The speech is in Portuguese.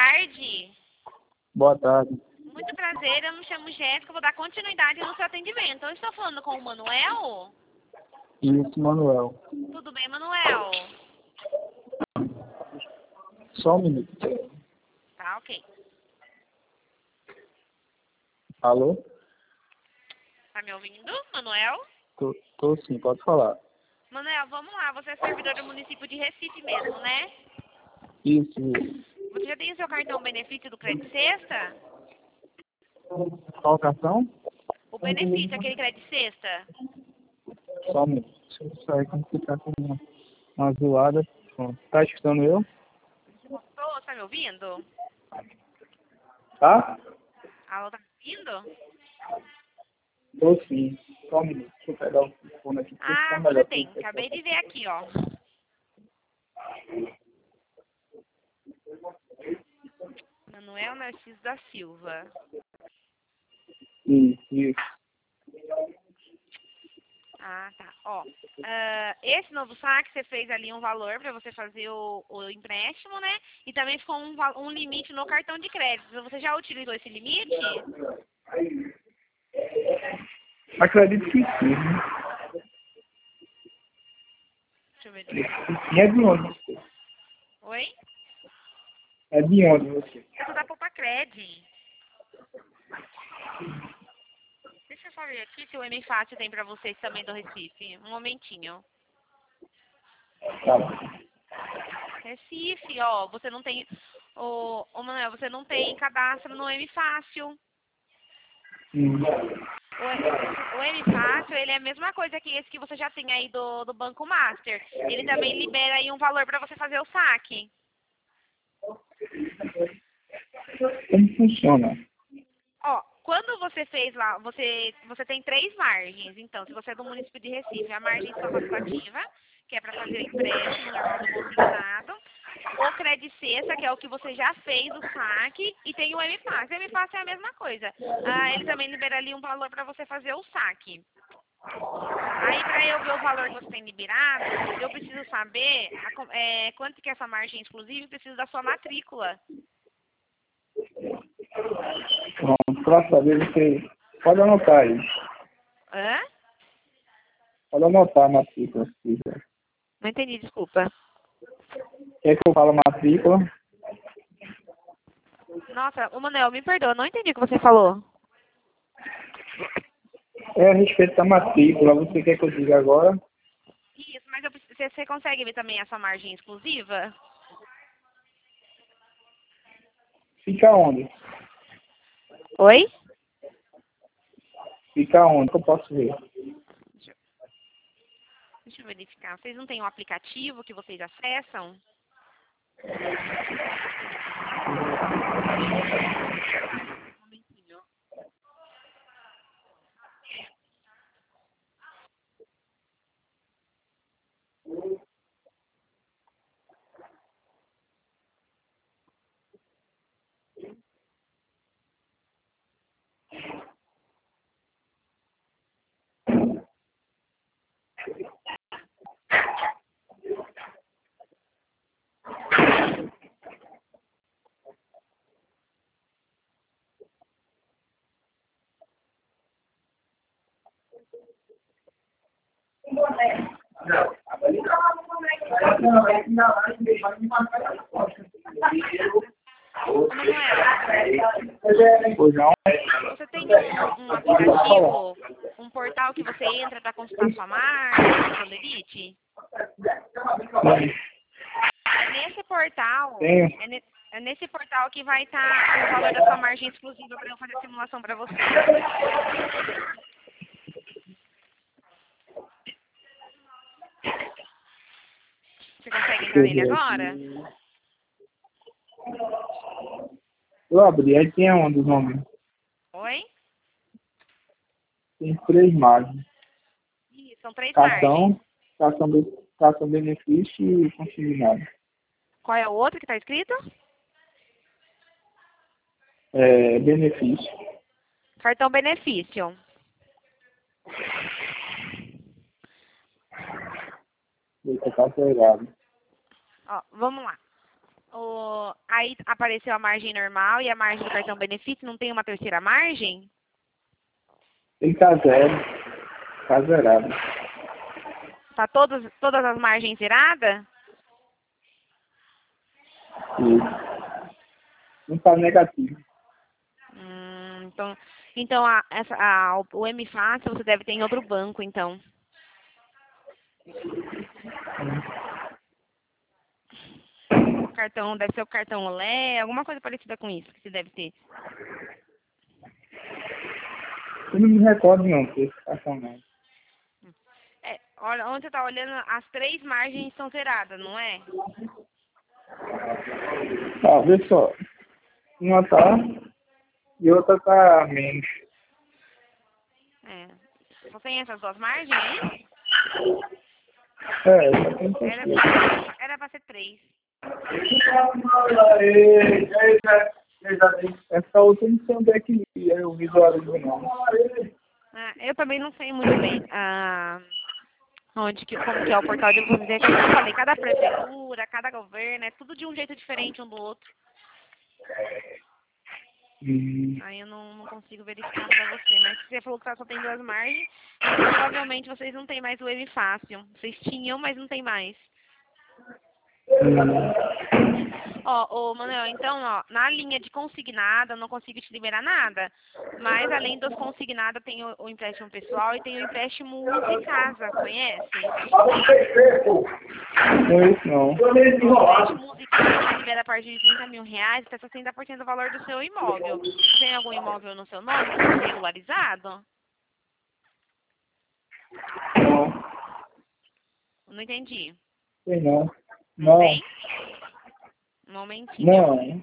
tarde. Boa tarde. Muito prazer, eu me chamo Jéssica, vou dar continuidade no seu atendimento. Eu estou falando com o Manuel? Isso, Manuel. Tudo bem, Manuel? Só um minuto. Tá, ok. Alô? Tá me ouvindo, Manuel? Tô sim, pode falar. Manuel, vamos lá, você é servidor do município de Recife mesmo, né? Isso. Você já tem o seu cartão benefício do Crédito Sexta? Qual cartão? O benefício, aquele Crédito Sexta? Só um minuto. Deixa eu sair que você tá com uma zoada. Pronto. Tá escutando eu? Tô, tá me ouvindo? Tá? Alô, tá me ouvindo? Tô sim. Só um minuto. Deixa eu pegar o telefone aqui. Pra ficar Ah, melhor você pra tem. você. Acabei de ver aqui, ó. Manuel Narciso da Silva. Isso. Ah, tá. Ó, esse novo saque, você fez ali um valor para você fazer o empréstimo, né? E também ficou um limite no cartão de crédito. Você já utilizou esse limite? Acredito que sim. Né? Deixa eu ver. E é de onde você? Oi? É de onde você? Eu sou da Popacred. Deixa eu só ver aqui se o M Fácil tem para vocês também do Recife. Um momentinho. Tá bom. Recife, ó, você não tem... Ô, Manuel, você não tem cadastro no M Fácil. O M Fácil, ele é a mesma coisa que esse que você já tem aí do Banco Master. Ele também libera aí um valor para você fazer o saque. Como funciona? Ó, quando você fez lá, você tem 3 margens. Então, se você é do município de Recife, a margem só facultativa, que é para fazer o empréstimo normal do consignado. O Crédito Sexta, que é o que você já fez o saque. E tem o M Fácil. O M Fácil é a mesma coisa. Ele também libera ali um valor para você fazer o saque. Aí, para eu ver o valor que você tem liberado, eu preciso saber quanto que é essa margem exclusiva e preciso da sua matrícula. Pronto. Pra saber, você pode anotar aí. Hã? Pode anotar a matrícula, se quiser. Não entendi, desculpa. Quer que eu fale a matrícula? Nossa, o Manuel, me perdoa, não entendi o que você falou. É a respeito da matrícula. Você quer que eu diga agora? Isso, mas você consegue ver também essa margem exclusiva? Fica onde? Oi? Fica onde? Que eu posso ver? Deixa eu verificar. Vocês não têm um aplicativo que vocês acessam? Um momentinho. Ô, Manuel, Pois não? você tem um aplicativo, um portal que você entra para consultar sua marca, seu limite? É nesse portal, Tenho. é nesse portal que vai estar o valor da sua margem exclusiva para eu fazer a simulação para você. Você consegue entrar nele agora? Eu abri, aí tem onde o nome? Oi? Tem 3 margens. Ih, são 3 margens. Cartão benefício e consignado. Qual é o outro que está escrito? Benefício. Cartão benefício. Deixa eu estar errado. Ó, vamos lá. Aí apareceu a margem normal e a margem do cartão benefício, não tem uma terceira margem? Ele tá zero. Tá zerado. Tá todas as margens zeradas? Isso. Não tá negativo. Então o M Fácil você deve ter em outro banco, então. O cartão deve ser o cartão Olé, alguma coisa parecida com isso que você deve ter. Eu não me recordo não, desse cartão não. Olha, onde você tá olhando, as 3 margens são zeradas, não é? Ó, vê só. Uma tá e outra tá menos. É. Só tem essas 2 margens aí? Só tem que Era pra ser 3. essa outra eu não sei onde é que eu visualizo não. Eu também não sei muito bem como que é o portal de vocês. Como eu falei, cada prefeitura, cada governo, é tudo de um jeito diferente um do outro. Aí eu não consigo verificar pra você. Mas se você falou que só tem 2 margens, então provavelmente vocês não têm mais o M Fácil. Vocês tinham, mas não tem mais. Ô Manuel, então, na linha de consignada, eu não consigo te liberar nada. Mas além dos consignados, tem o empréstimo pessoal e tem o empréstimo Use Casa, conhece? Não é isso não. O empréstimo Use Casa libera a partir de R$ 30.000 até 60% do valor do seu imóvel. Tem algum imóvel no seu nome que seja regularizado? Não, Não entendi. sei não. Não Não. tem? Um momentinho. Não.